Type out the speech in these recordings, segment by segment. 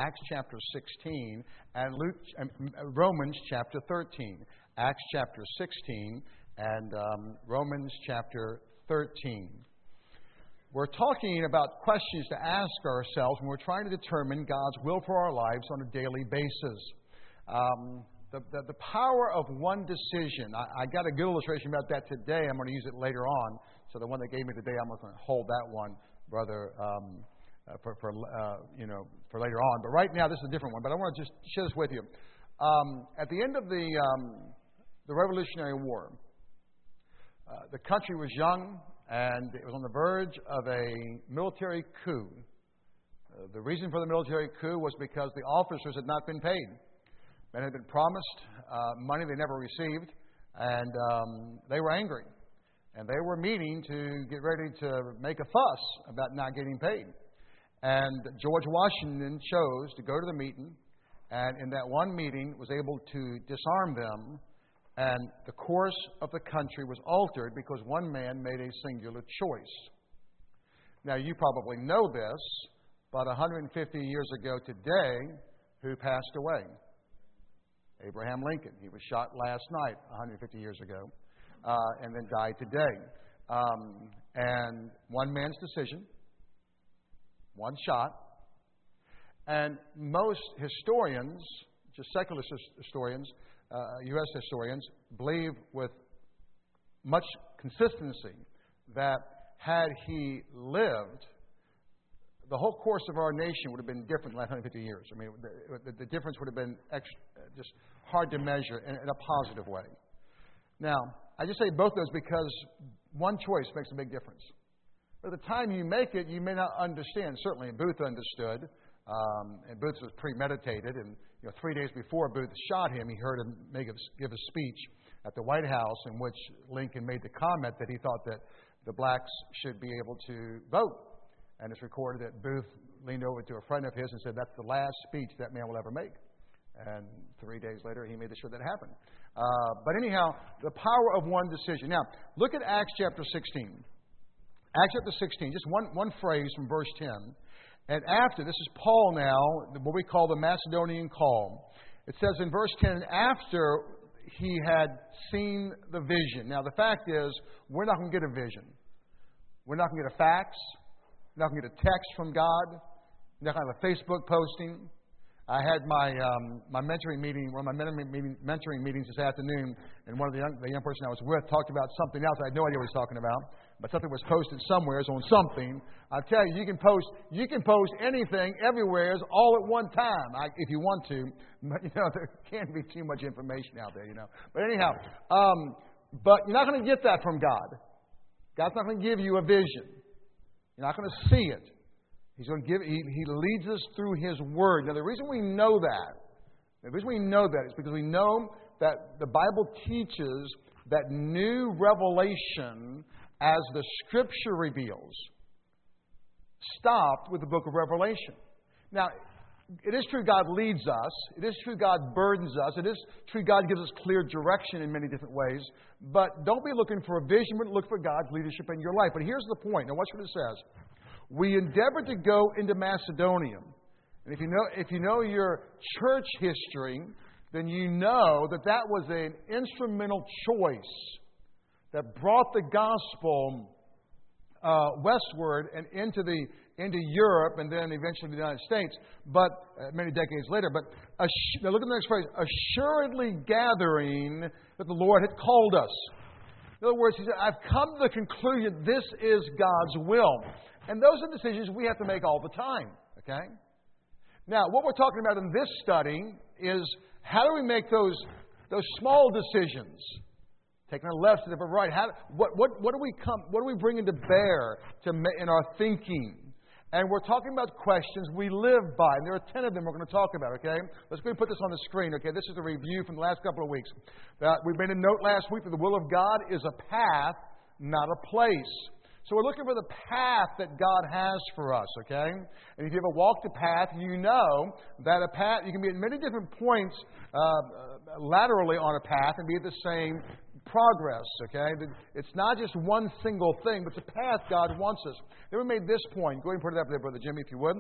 Acts chapter 16 and Romans chapter 13. Acts chapter 16 and Romans chapter 13. We're talking about questions to ask ourselves when we're trying to determine God's will for our lives on a daily basis. The power of one decision. I got a good illustration about that today. I'm going to use it later on. So the one they gave me today, I'm going to hold that one, brother, for later on. But right now, this is a different one. But I want to just share this with you. At the end of the Revolutionary War, the country was young and it was on the verge of a military coup. The reason for the military coup was because the officers had not been paid. Men had been promised money they never received, and they were angry. And they were meeting to get ready to make a fuss about not getting paid. And George Washington chose to go to the meeting, and in that one meeting was able to disarm them, and the course of the country was altered because one man made a singular choice. Now, you probably know this, but 150 years ago today, who passed away? Abraham Lincoln. He was shot last night, 150 years ago, and then died today. And one man's decision, one shot, and most historians, just secular historians, U.S. historians, believe with much consistency that had he lived, the whole course of our nation would have been different in the last 150 years. I mean, the difference would have been just hard to measure in a positive way. Now, I just say both those because one choice makes a big difference. But at the time you make it, you may not understand. Certainly, Booth understood, and Booth was premeditated. And 3 days before Booth shot him, he heard him give a speech at the White House in which Lincoln made the comment that he thought that the blacks should be able to vote. And it's recorded that Booth leaned over to a friend of his and said, "That's the last speech that man will ever make." And 3 days later, he made sure that happened. But anyhow, the power of one decision. Now, look at Acts chapter 16. Acts chapter 16, just one phrase from verse 10. And after, this is Paul now, what we call the Macedonian call. It says in verse 10, after he had seen the vision. Now, the fact is, we're not going to get a vision. We're not going to get a fax. We're not going to get a text from God. We're not going to have a Facebook posting. I had my mentoring meeting, one of my mentoring meetings this afternoon, and one of the young person I was with talked about something else. I had no idea what he was talking about, but something was posted somewhere on something. I tell you, you can post anything, everywhere, all at one time, if you want to. But there can't be too much information out there, But anyhow, but you're not going to get that from God. God's not going to give you a vision. You're not going to see it. He's going to give. He leads us through His Word. Now, the reason we know that is because we know that the Bible teaches that new revelation, as the Scripture reveals, stopped with the book of Revelation. Now, it is true God leads us. It is true God burdens us. It is true God gives us clear direction in many different ways. But don't be looking for a vision, but look for God's leadership in your life. But here's the point. Now, watch what it says. We endeavored to go into Macedonia. And if you know your church history, then you know that was an instrumental choice that brought the gospel westward and into Europe and then eventually the United States, but many decades later. But now look at the next phrase: assuredly gathering that the Lord had called us. In other words, he said, I've come to the conclusion this is God's will. And those are decisions we have to make all the time. Okay? Now, what we're talking about in this study is how do we make those small decisions? Taking a left instead of a right. What do we bring into bear in our thinking? And we're talking about questions we live by. And there are 10 of them we're going to talk about, okay? Let's go and put this on the screen, okay? This is a review from the last couple of weeks. We made a note last week that the will of God is a path, not a place. So we're looking for the path that God has for us, okay? And if you ever walked a path, you know that a path, you can be at many different points laterally on a path and be at the same progress, okay? It's not just one single thing, but it's a path God wants us. Then we made this point. Go ahead and put it up there, Brother Jimmy, if you would.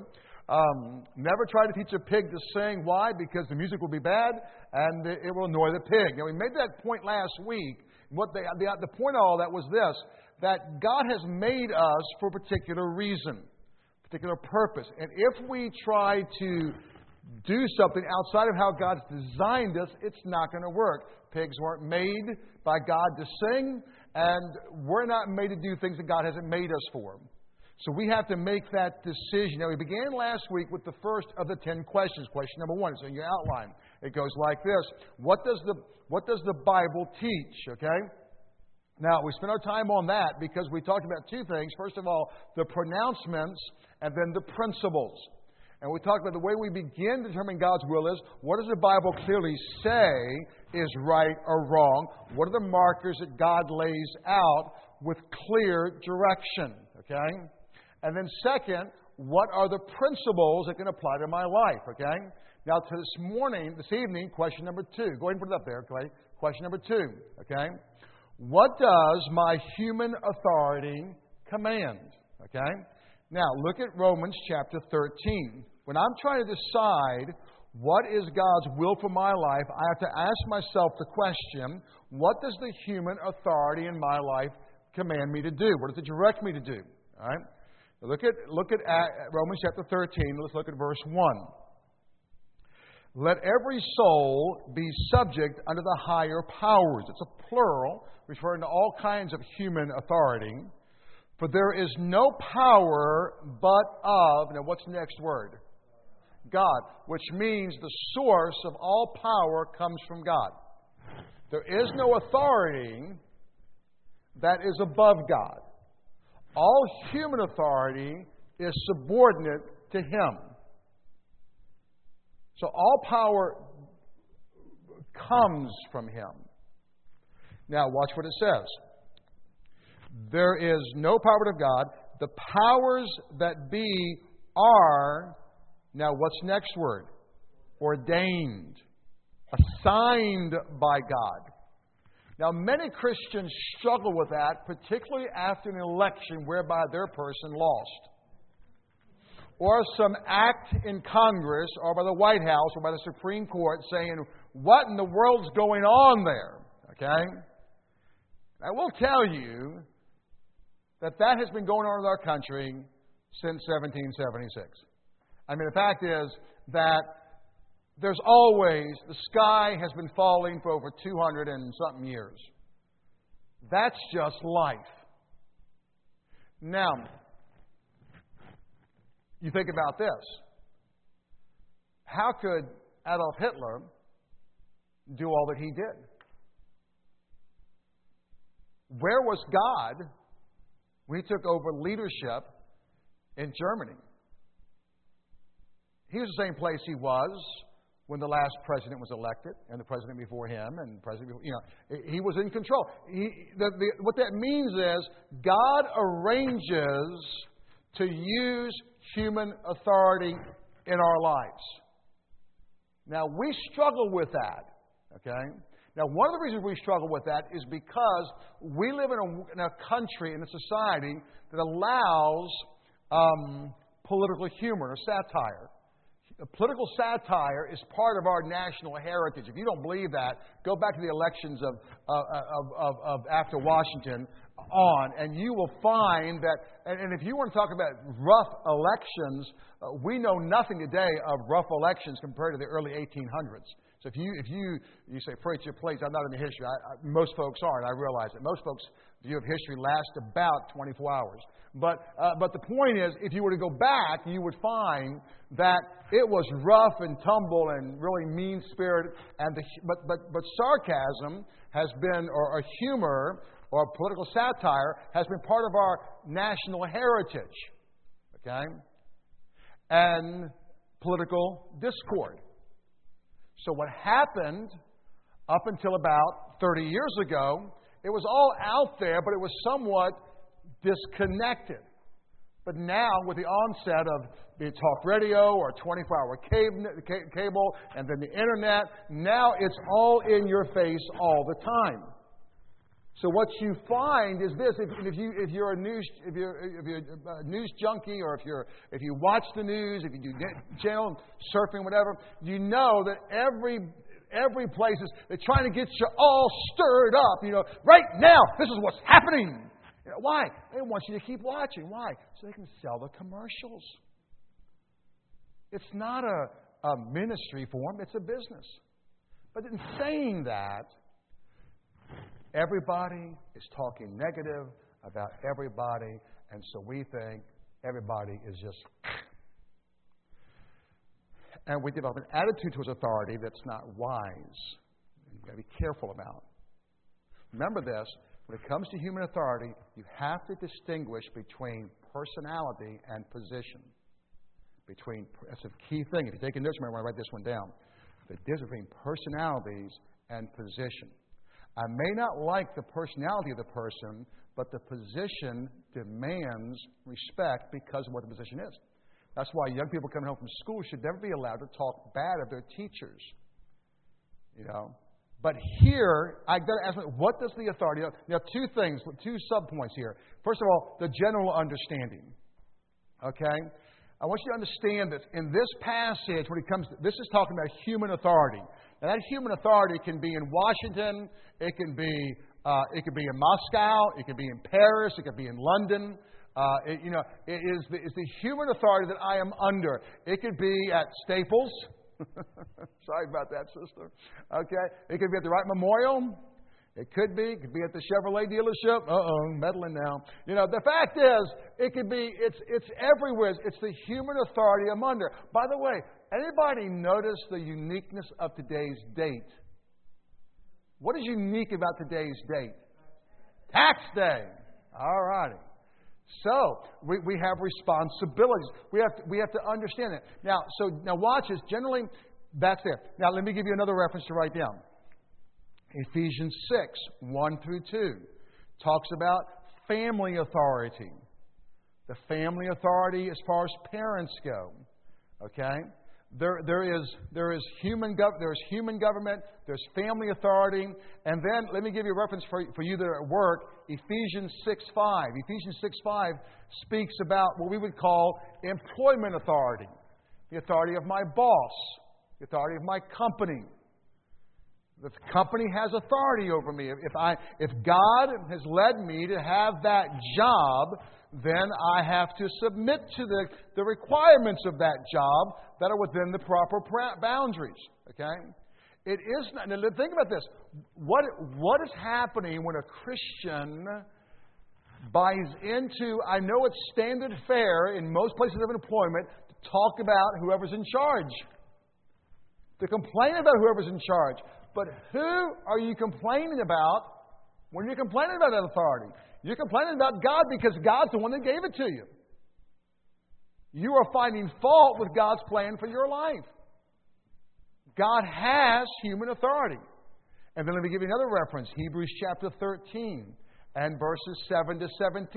Never try to teach a pig to sing. Why? Because the music will be bad and it will annoy the pig. Now, we made that point last week. The point of all that was this, that God has made us for a particular reason, particular purpose. And if we try to do something outside of how God's designed us, it's not going to work. Pigs weren't made by God to sing, and we're not made to do things that God hasn't made us for. So we have to make that decision. Now, we began last week with the first of the 10 questions. Question number 1 is in your outline. It goes like this. What does the Bible teach? Okay? Now, we spent our time on that because we talked about two things. First of all, the pronouncements and then the principles. And we talked about the way we begin determining God's will is, what does the Bible clearly say is right or wrong? What are the markers that God lays out with clear direction? Okay? And then second, what are the principles that can apply to my life? Okay? Now, to this evening, question number 2. Go ahead and put it up there, okay? Question number 2. Okay? What does my human authority command? Okay? Now, look at Romans chapter 13. When I'm trying to decide what is God's will for my life, I have to ask myself the question, what does the human authority in my life command me to do? What does it direct me to do? All right? Look at Romans chapter 13. Let's look at verse 1. Let every soul be subject unto the higher powers. It's a plural, referring to all kinds of human authority. For there is no power but of, now what's the next word? God, which means the source of all power comes from God. There is no authority that is above God. All human authority is subordinate to Him. So all power comes from Him. Now watch what it says. There is no power of God. The powers that be are, now what's next word? Ordained. Assigned by God. Now many Christians struggle with that, particularly after an election whereby their person lost. Or some act in Congress or by the White House or by the Supreme Court saying, what in the world's going on there? Okay? I will tell you that has been going on in our country since 1776. I mean, the fact is that there's always, the sky has been falling for over 200 and something years. That's just life. Now, you think about this. How could Adolf Hitler do all that he did? Where was God when he took over leadership in Germany? He was the same place he was when the last president was elected, and the president before him, and the president before, he was in control. What that means is God arranges to use human authority in our lives. Now, we struggle with that, okay? Now, one of the reasons we struggle with that is because we live in a country, in a society that allows political humor or satire. Political satire is part of our national heritage. If you don't believe that, go back to the elections of after Washington on, and you will find that. And if you want to talk about rough elections, we know nothing today of rough elections compared to the early 1800s. So if you say, preach your place, I'm not in the history. Most folks aren't. I realize that most folks' view of history lasts about 24 hours. But the point is, if you were to go back, you would find that it was rough and tumble and really mean-spirited. But sarcasm has been, or humor, or political satire has been part of our national heritage. Okay? And political discord. So what happened up until about 30 years ago, it was all out there, but it was somewhat disconnected. But now, with the onset of the talk radio or 24-hour cable and then the internet, now it's all in your face all the time. So what you find is this: if you're a news junkie, or if you watch the news, if you do channel surfing, whatever, you know that every place they're trying to get you all stirred up. Right now, this is what's happening. Why? They want you to keep watching. Why? So they can sell the commercials. It's not a ministry form; it's a business. But in saying that, everybody is talking negative about everybody, and so we think everybody is just... And we develop an attitude towards authority that's not wise. You've got to be careful about. Remember this, when it comes to human authority, you have to distinguish between personality and position. That's a key thing. If you're taking notes, you might want to write this one down. The difference between personalities and position. I may not like the personality of the person, but the position demands respect because of what the position is. That's why young people coming home from school should never be allowed to talk bad of their teachers. But here, I've got to ask, what does the authority... Now, two things, two subpoints here. First of all, the general understanding. Okay? I want you to understand that in this passage, this is talking about human authority. Now, that human authority can be in Washington, it can be in Moscow, it can be in Paris, it can be in London. It's the human authority that I am under. It could be at Staples. Sorry about that, sister. Okay, it could be at the Wright Memorial. It could be at the Chevrolet dealership. Meddling now. The fact is, it's everywhere. It's the human authority I'm under. By the way, anybody notice the uniqueness of today's date? What is unique about today's date? Tax day. All righty. So, we have responsibilities. We have to understand it. Now watch this. Generally, that's it. Now, let me give you another reference to write down. Ephesians 6, 1 through 2 talks about family authority. The family authority as far as parents go. Okay? There is human government, there's family authority, and then let me give you a reference for you that are at work, Ephesians 6:5. Ephesians 6:5 speaks about what we would call employment authority. The authority of my boss, the authority of my company. The company has authority over me. If God has led me to have that job, then I have to submit to the requirements of that job that are within the proper boundaries. Okay? It is not. Now, think about this. What is happening when a Christian buys into, I know it's standard fare in most places of employment, to talk about whoever's in charge, to complain about whoever's in charge. But who are you complaining about when you're complaining about that authority? You're complaining about God because God's the one that gave it to you. You are finding fault with God's plan for your life. God has human authority. And then let me give you another reference. Hebrews chapter 13 and verses 7 and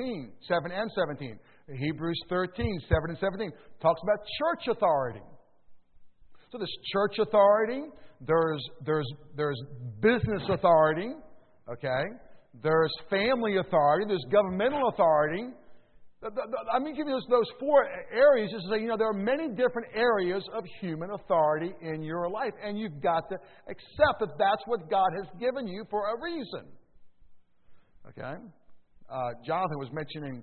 17. Hebrews 13, 7 and 17 talks about church authority. So there's church authority. There's business authority. Okay? There's family authority. There's governmental authority. I'm going to give you those four areas just to say, there are many different areas of human authority in your life. And you've got to accept that that's what God has given you for a reason. Okay? Jonathan was mentioning,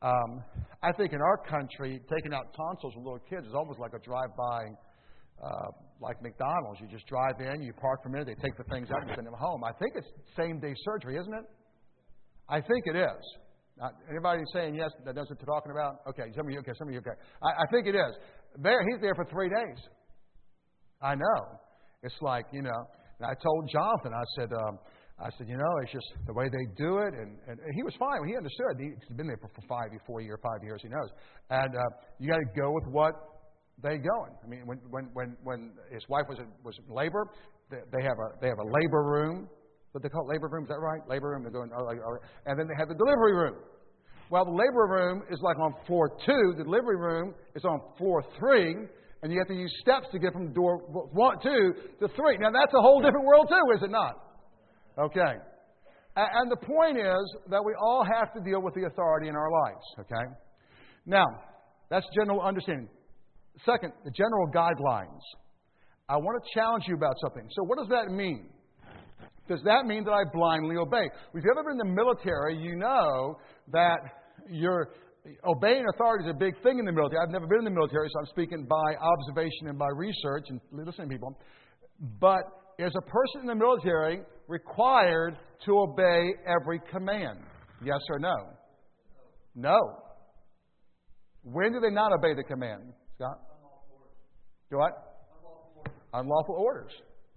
I think in our country, taking out tonsils with little kids is almost like a drive-by, like McDonald's. You just drive in, you park for a minute, they take the things out and send them home. I think it's same-day surgery, isn't it? I think it is. Anybody saying yes that knows what they're talking about? Okay, some of you okay. I think it is. He's there for 3 days. I know. It's like, and I told Jonathan, I said, it's just the way they do it. And he was fine. He understood. He's been there for 5 years, he knows. And you got to go with what they going. I mean, when his wife was in labor, they have a labor room. What they call it, labor room, is that right? Labor room, they're going, and then they have the delivery room. Well, the labor room is like on floor 2. The delivery room is on floor 3. And you have to use steps to get from door 2 to 3. Now, that's a whole different world, too, is it not? Okay. And the point is that we all have to deal with the authority in our lives, okay? Now, that's general understanding. Second, the general guidelines. I want to challenge you about something. So what does that mean? Does that mean that I blindly obey? If you've ever been in the military, you know that obeying authority is a big thing in the military. I've never been in the military, so I'm speaking by observation and by research and listening to people. But is a person in the military required to obey every command? Yes or no? No. When do they not obey the command, Scott? Do what? Unlawful orders.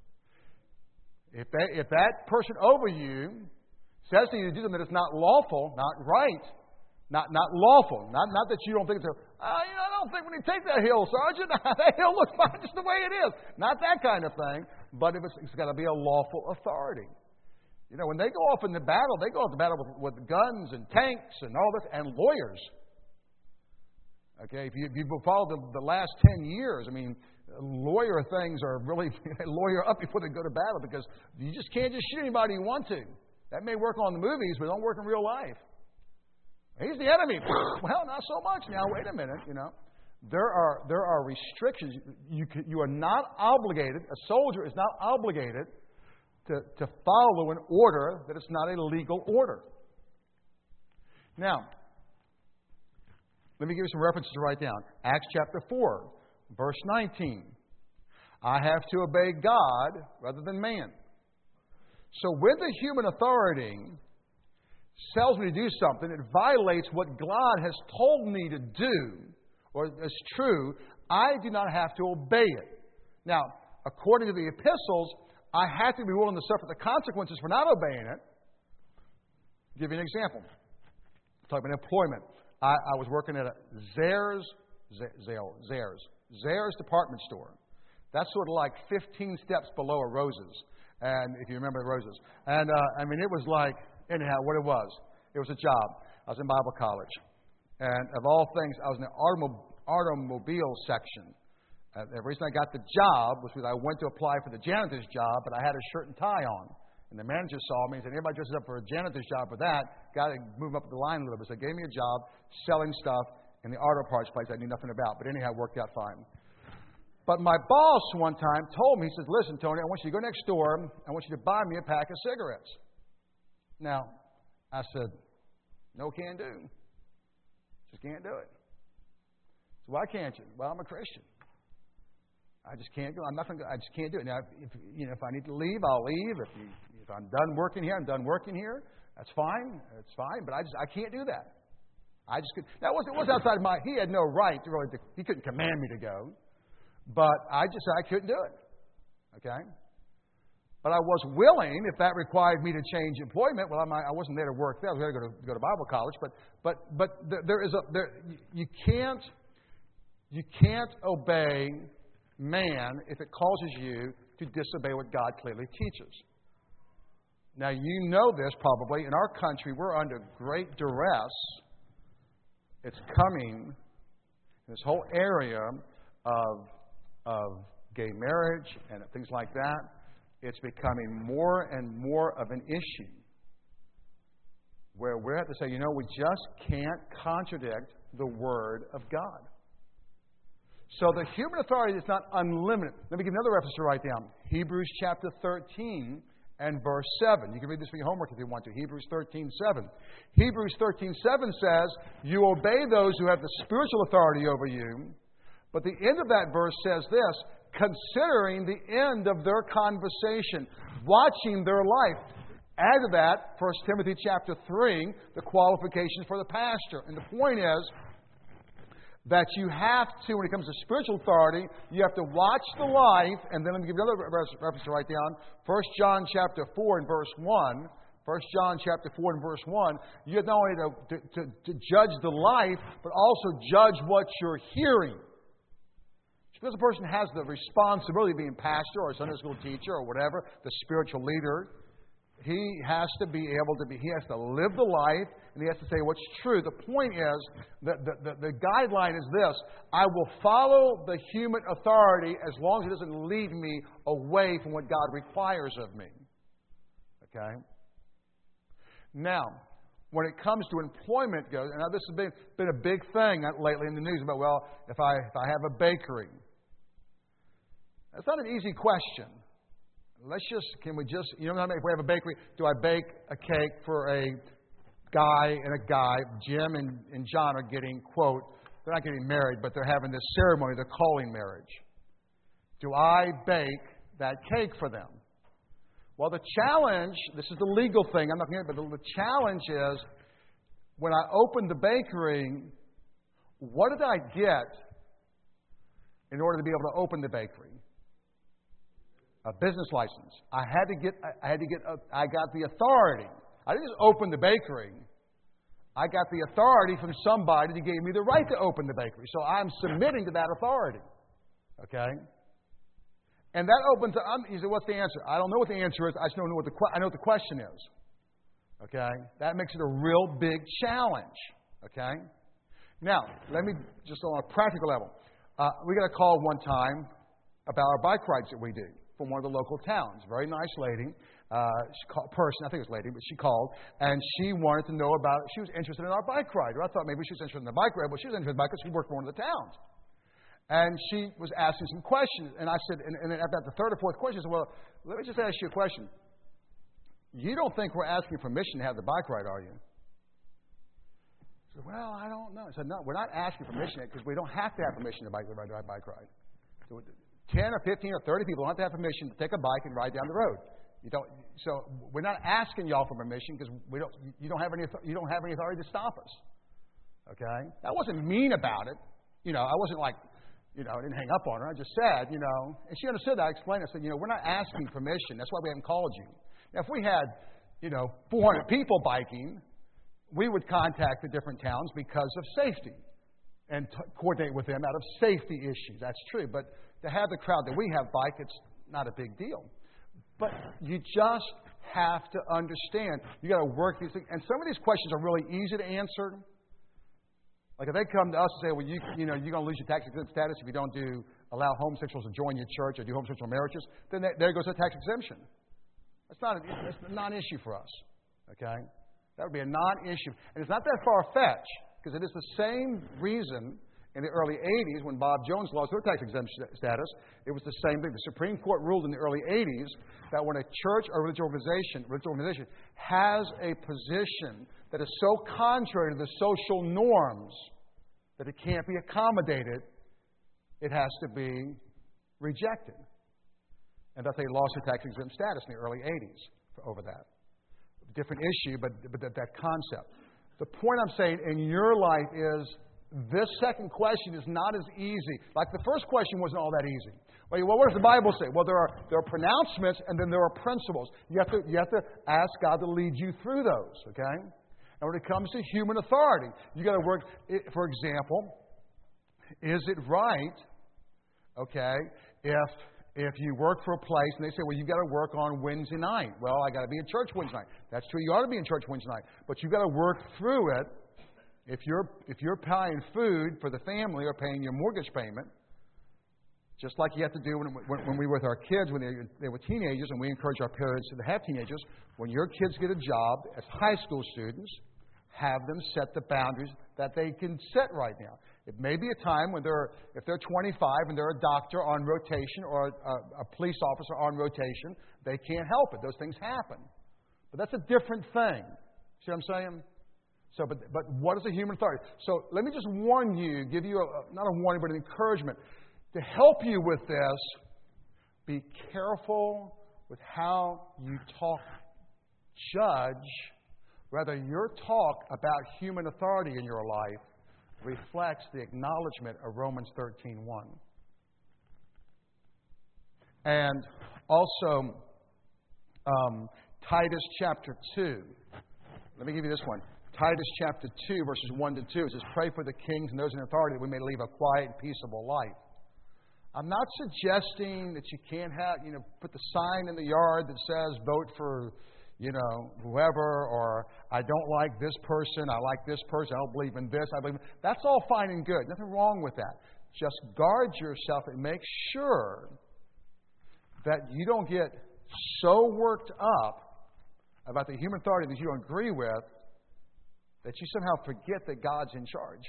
If that person over you says to you to do something that is not lawful, not right, not lawful, not that you don't think it's I don't think when you take that hill, Sergeant, that hill looks fine just the way it is. Not that kind of thing, but if it's got to be a lawful authority. When they go off in the battle, they go off to battle with guns and tanks and all this, and lawyers. Okay, if you've followed the last 10 years, lawyer things are really lawyer up before they go to battle, because you just can't just shoot anybody you want to. That may work on the movies, but it don't work in real life. He's the enemy. Well, not so much now. Wait a minute. There are restrictions. You are not obligated. A soldier is not obligated to follow an order that is not a legal order. Now, let me give you some references to write down. Acts chapter 4, verse 19. I have to obey God rather than man. So when the human authority tells me to do something, it violates what God has told me to do, or is true, I do not have to obey it. Now, according to the epistles, I have to be willing to suffer the consequences for not obeying it. I'll give you an example. Talking about employment. I was working at a Zayres department store. That's sort of like 15 steps below a Rose's. And if you remember the Rose's. And, it was like, anyhow, what it was a job. I was in Bible college. And of all things, I was in the automobile section. The reason I got the job was because I went to apply for the janitor's job, but I had a shirt and tie on. And the manager saw me and said, anybody dresses up for a janitor's job for that, got to move up the line a little bit. So they gave me a job selling stuff in the auto parts place I knew nothing about. But anyhow, it worked out fine. But my boss one time told me, he says, listen, Tony, I want you to go next door. I want you to buy me a pack of cigarettes. Now, I said, no can do. Just can't do it. So why can't you? Well, I'm a Christian. I just can't go. I just can't do it. Now, if I need to leave, I'll leave. If I'm done working here, I'm done working here. That's fine. It's fine. But I can't do that. I just could. That was outside of he had no right to really. He couldn't command me to go. But I couldn't do it. Okay. But I was willing, if that required me to change employment. Well, I wasn't there to work there. I was there to go to Bible college. But you can't obey man if it causes you to disobey what God clearly teaches. Now, you know this probably. In our country, we're under great duress. It's coming, this whole area of gay marriage and things like that. It's becoming more and more of an issue where we have to say, we just can't contradict the Word of God. So the human authority is not unlimited. Let me give another reference to write down. Hebrews chapter 13 and verse 7. You can read this for your homework if you want to. Hebrews 13:7. Hebrews 13:7 says, you obey those who have the spiritual authority over you. But the end of that verse says this, considering the end of their conversation, watching their life. Add to that, 1 Timothy chapter 3, the qualifications for the pastor. And the point is that you have to, when it comes to spiritual authority, you have to watch the life. And then let me give you another reference to write down. 1 John chapter 4 and verse 1. 1 John chapter 4 and verse 1. You have not only to judge the life, but also judge what you're hearing. Because a person has the responsibility of being pastor or a Sunday school teacher or whatever, the spiritual leader, he has to live the life, and he has to say what's true. The point is, the guideline is this: I will follow the human authority as long as it doesn't lead me away from what God requires of me. Okay? Now, when it comes to employment goes, and now this has been a big thing lately in the news about, well, if I have a bakery. That's not an easy question. Can we just, if we have a bakery, do I bake a cake for a guy and a guy? Jim and John are getting, quote, they're not getting married, but they're having this ceremony, they're calling marriage. Do I bake that cake for them? Well, the challenge, this is the legal thing, I'm not going to get it, but the challenge is, when I opened the bakery, what did I get in order to be able to open the bakery? A business license. I got the authority. I didn't just open the bakery. I got the authority from somebody that gave me the right to open the bakery. So I'm submitting to that authority. Okay? And that opens up. You say, what's the answer? I don't know what the answer is. I just don't know I know what the question is. Okay? That makes it a real big challenge. Okay? Now, let me just on a practical level. We got a call one time about our bike rides that we do from one of the local towns. Very nice lady. I think it was a lady, but she called and she wanted to know about, she was interested in our bike ride. I thought maybe she was interested in the bike ride, but she was interested in the bike because she worked for one of the towns. And she was asking some questions, and I said, and about the third or fourth question, I said, well, let me just ask you a question. You don't think we're asking permission to have the bike ride, are you? I said, well, I don't know. I said, no, we're not asking permission because we don't have to have permission to ride a bike ride. So 10 or 15 or 30 people don't have to have permission to take a bike and ride down the road. So we're not asking y'all for permission because you don't have any authority to stop us. Okay? I wasn't mean about it. I wasn't like, I didn't hang up on her. I just said, and she understood that. I explained. I said, we're not asking permission. That's why we haven't called you. Now, if we had, 400 people biking, we would contact the different towns because of safety and coordinate with them out of safety issues. That's true. But to have the crowd that we have bike, it's not a big deal. But you just have to understand. You got to work these things. And some of these questions are really easy to answer. Like if they come to us and say, well, you're going to lose your tax exempt status if you don't allow homosexuals to join your church or do homosexual marriages, then there goes a tax exemption. That's a non-issue for us. Okay? That would be a non-issue. And it's not that far-fetched because it is the same reason in the early 80s when Bob Jones lost their tax exempt status. It was the same thing. The Supreme Court ruled in the early 80s that when a church or religious organization has a position that is so contrary to the social norms that it can't be accommodated, it has to be rejected. And that they lost their tax exempt status in the early 80s over that. Different issue, but that concept. The point I'm saying in your life is this second question is not as easy. Like the first question wasn't all that easy. Well, what does the Bible say? Well, there are pronouncements and then there are principles. You have to ask God to lead you through those, okay? And when it comes to human authority, you got to work. For example, is it right, okay, if you work for a place and they say, well, you've got to work on Wednesday night. Well, I got to be in church Wednesday night. That's true. You ought to be in church Wednesday night, but you've got to work through it. If you're paying food for the family or paying your mortgage payment, just like you have to do when we were with our kids when they were teenagers, and we encourage our parents to have teenagers, when your kids get a job as high school students, have them set the boundaries that they can set right now. It may be a time when if they're 25 and they're a doctor on rotation or a police officer on rotation, they can't help it. Those things happen. But that's a different thing. See what I'm saying? So, but what is a human authority? So let me just warn you, give you not a warning, but an encouragement. To help you with this, be careful with how you talk. Judge whether your talk about human authority in your life reflects the acknowledgement of Romans 13:1. And also, Titus chapter 2. Let me give you this one. Titus chapter 2, verses 1 to 2. It says, pray for the kings and those in authority that we may live a quiet and peaceable life. I'm not suggesting that you can't have, put the sign in the yard that says vote for, whoever, or I don't like this person, I like this person, I don't believe in this, I believe in... That's all fine and good. Nothing wrong with that. Just guard yourself and make sure that you don't get so worked up about the human authority that you don't agree with, that you somehow forget that God's in charge.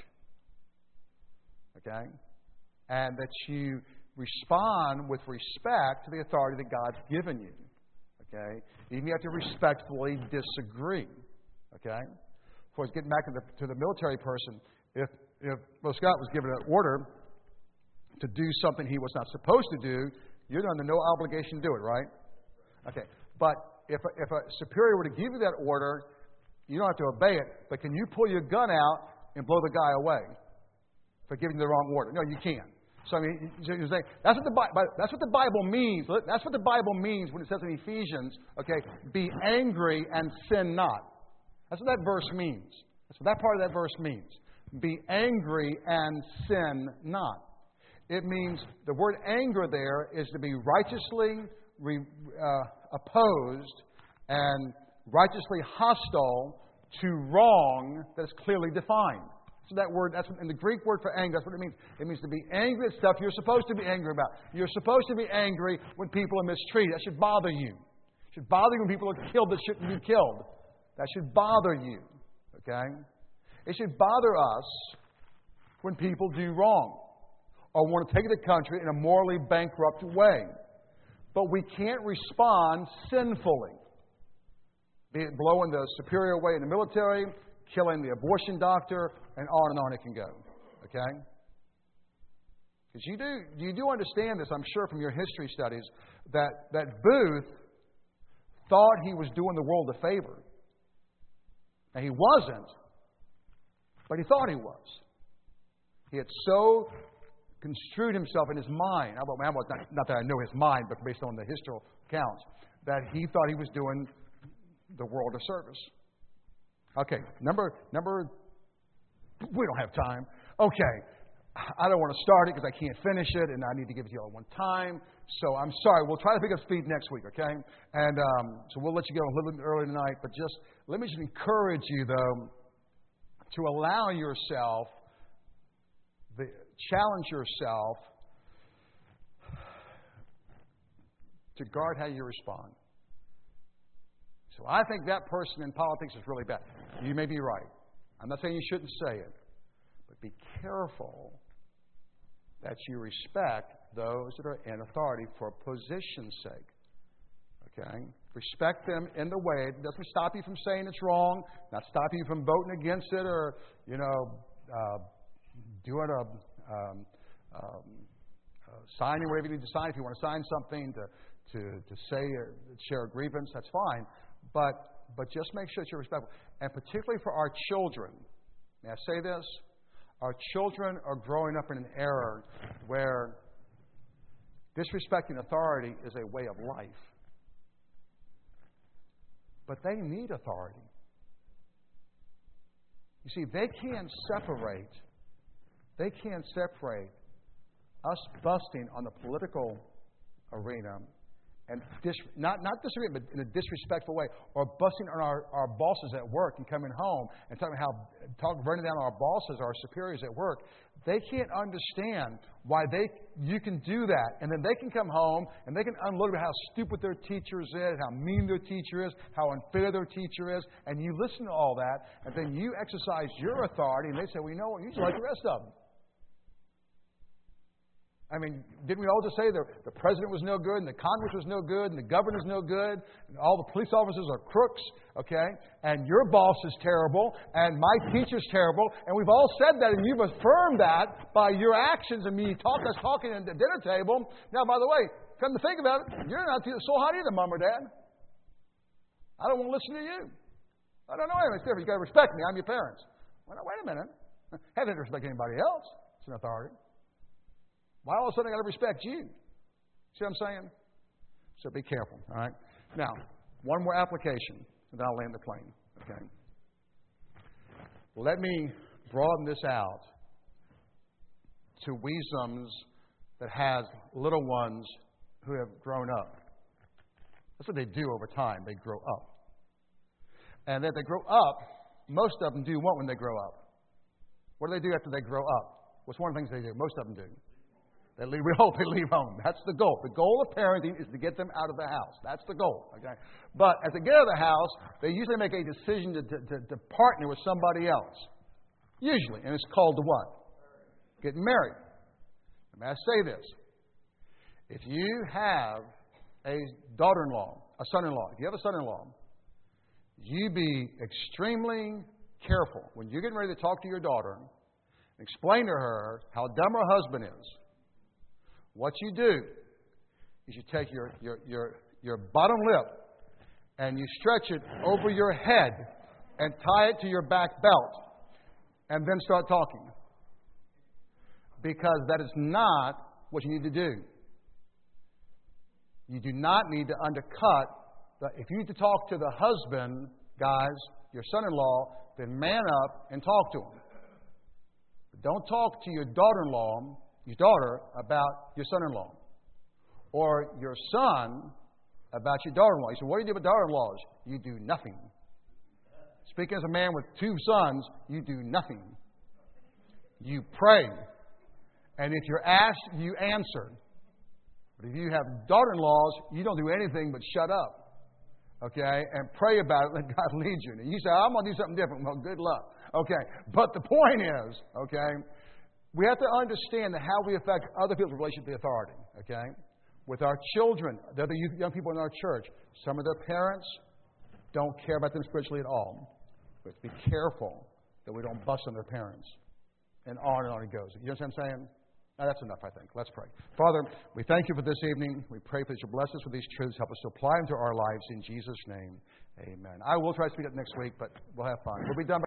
Okay? And that you respond with respect to the authority that God's given you. Okay? Even if you have to respectfully disagree. Okay? Of course, getting back to the military person, if Will Scott was given an order to do something he was not supposed to do, you're under no obligation to do it, right? Okay. But if a superior were to give you that order, you don't have to obey it, but can you pull your gun out and blow the guy away for giving the wrong order? No, you can't. So I mean, you're saying that's what the Bible means. That's what the Bible means when it says in Ephesians, okay, be angry and sin not. That's what that verse means. That's what that part of that verse means. Be angry and sin not. It means the word anger there is to be righteously opposed and righteously hostile to wrong that is clearly defined. So that word, in the Greek word for anger, that's what it means. It means to be angry at stuff you're supposed to be angry about. You're supposed to be angry when people are mistreated. That should bother you. It should bother you when people are killed that shouldn't be killed. That should bother you. Okay? It should bother us when people do wrong or want to take the country in a morally bankrupt way. But we can't respond sinfully. Be it blowing the superior away in the military, killing the abortion doctor, and on it can go. Okay? Because you do understand this, I'm sure, from your history studies, that Booth thought he was doing the world a favor. And he wasn't, but he thought he was. He had so construed himself in his mind, not that I know his mind, but based on the historical accounts, that he thought he was doing the world a service. Okay, number, we don't have time. Okay, I don't want to start it because I can't finish it, and I need to give it to you all one time. So I'm sorry. We'll try to pick up speed next week, okay? And so we'll let you go a little bit early tonight, but let me just encourage you, though, to allow yourself, challenge yourself to guard how you respond. So I think that person in politics is really bad. You may be right. I'm not saying you shouldn't say it, but be careful that you respect those that are in authority for position's sake. Okay? Respect them in the way. It doesn't stop you from saying it's wrong, not stop you from voting against it or, doing signing whatever you need to sign. If you want to sign something to say or share a grievance, that's fine. But just make sure that you're respectful. And particularly for our children. May I say this? Our children are growing up in an era where disrespecting authority is a way of life. But they need authority. You see, they can't separate us busting on the political arena and not disagreeing, but in a disrespectful way, or busting on our bosses at work and coming home and burning down our bosses, our superiors at work. They can't understand why you can do that, and then they can come home and they can unload about how stupid their teacher is, how mean their teacher is, how unfair their teacher is, and you listen to all that, and then you exercise your authority, and they say, well, you know what, you just like the rest of them. I mean, didn't we all just say the president was no good, and the Congress was no good, and the governor's no good, and all the police officers are crooks, okay? And your boss is terrible, and my teacher's terrible, and we've all said that, and you've affirmed that by your actions and us talking at the dinner table. Now, by the way, come to think about it, you're not so hot either, Mom or Dad. I don't want to listen to you. I don't know anything different. You've got to respect me. I'm your parents. Well, now, wait a minute. I haven't to respect anybody else. It's an authority. Why all of a sudden I got to respect you? See what I'm saying? So be careful, all right? Now, one more application, and then I'll land the plane, okay? Let me broaden this out to weezoms that has little ones who have grown up. That's what they do over time. They grow up. And that they grow up, most of them do what when they grow up? What do they do after they grow up? What's one of the things they do? Most of them do. We hope they leave home. That's the goal. The goal of parenting is to get them out of the house. That's the goal. Okay? But as they get out of the house, they usually make a decision to partner with somebody else. Usually. And it's called the what? Getting married. May I say this? If you have a daughter-in-law, a son-in-law, if you have a son-in-law, you be extremely careful when you're getting ready to talk to your daughter and explain to her how dumb her husband is. What you do is you take your bottom lip and you stretch it over your head and tie it to your back belt and then start talking. Because that is not what you need to do. You do not need to undercut. If you need to talk to the husband, guys, your son-in-law, then man up and talk to him. But don't talk to your daughter-in-law, your daughter, about your son-in-law. Or your son about your daughter-in-law. You say, what do you do with daughter-in-laws? You do nothing. Speaking as a man with 2 sons, you do nothing. You pray. And if you're asked, you answer. But if you have daughter-in-laws, you don't do anything but shut up. Okay? And pray about it and let God lead you. And you say, I'm going to do something different. Well, good luck. Okay? But the point is, okay, we have to understand that how we affect other people's relationship with authority. Okay? With our children, the other young people in our church, some of their parents don't care about them spiritually at all. But be careful that we don't bust on their parents. And on it goes. You know what I'm saying? Now, that's enough, I think. Let's pray. Father, we thank you for this evening. We pray that you bless us with these truths. Help us to apply them to our lives in Jesus' name. Amen. I will try to speak up next week, but we'll have fun. We'll be done by